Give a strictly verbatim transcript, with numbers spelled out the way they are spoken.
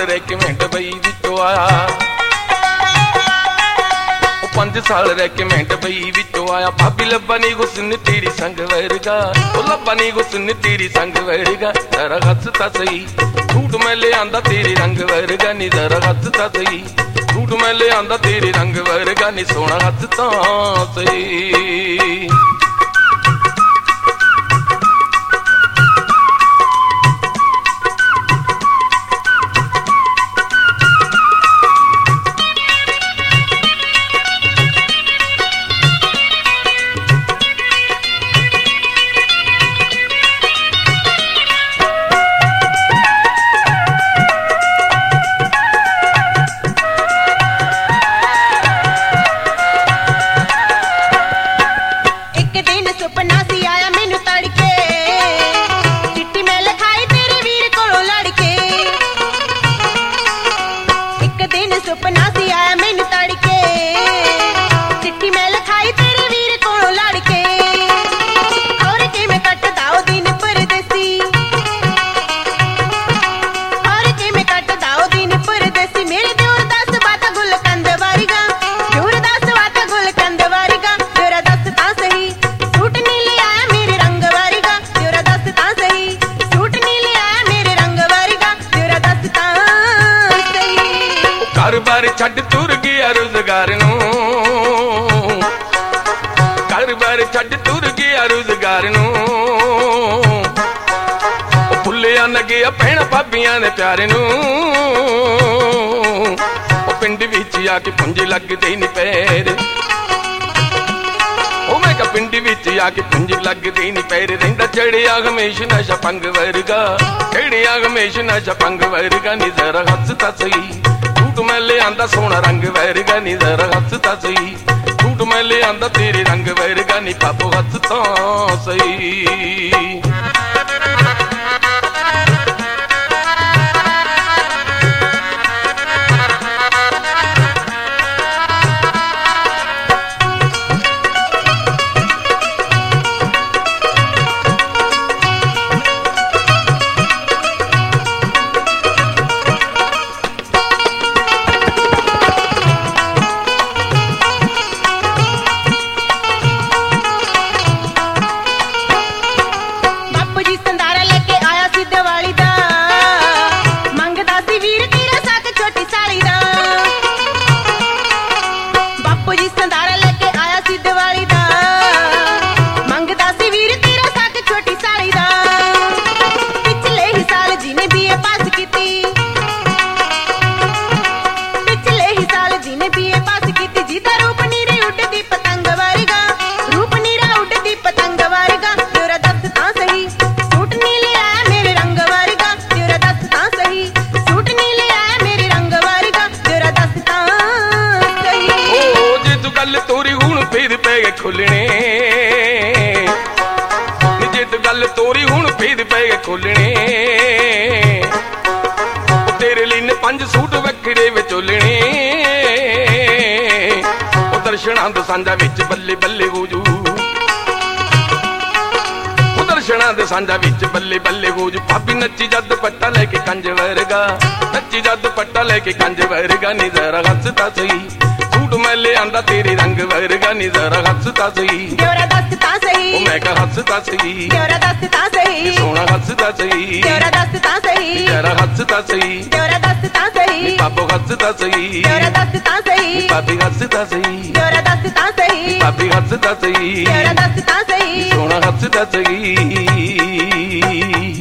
साल रह के मैं दुबई विचों आया, पंज साल रह के मैं दुबई विचों आया। भाभी लब्बा नी हुस्न तेरी संग वर्गा, ओ लब्बा नी हुस्न तेरी संग वर्गा। जरा हंसता सही सूट मैं ले आंदा तेरे रंग वर्गा नी, जरा हंसता सही सूट मैं ले आंदा तेरे रंग वर्गा नी, सोना हंसता सही। घर छड़ तुर गया रोजगार नूं, घर बार छड़ तुर गया रोजगार नूं। भुलिया न गया भैण भाबियां दे प्यार नूं, पिंड विच आके पुंज लगदे नी पैर। ओ मैं कहा पिंड विच आके पुंज लगदे नी पैर। रहिंदा चढ़िया हमेश नशा पंग वर्गा, चढ़िया हमेश नशा पंग वर्गा नी, जरा हंसता सही सूट मैं ले आंदा सोना रंग वर्गा नी, जरा हंसता सही सूट मैं ले आंदा तेरे रंग वर्गा नी, पापो हंसता सही। खुलने जे तो गल तोरी हुण फेद पे खुलने, तेरे लिए ने पंज सूट वखरे विचोलने। दर्शना दे सांझा विच बल्ले बल्ले हो जू, दर्शना दे सांझा विच बल्ले बल्ले हो जू। भाभी नच्ची जद पट्टा लेके कंज वर्गा, नच्ची जद पट्टा लेके कंज वर्गा नी, जरा हंसता सही सूट मैं ले आंदा तेरे रंग वर्गा नी, जरा हंसता सही तेरा दसता सही। ओ मैं कहा हंसता सही तेरा दसता सही, सोना हंसता सही तेरा दसता सही, जरा हंसता सही तेरा दसता सही, पापो हंसता सही तेरा दसता सही, पापी हंसता सही तेरा दसता सही, पापी हंसता सही तेरा दसता सही, सोना हंसता सही।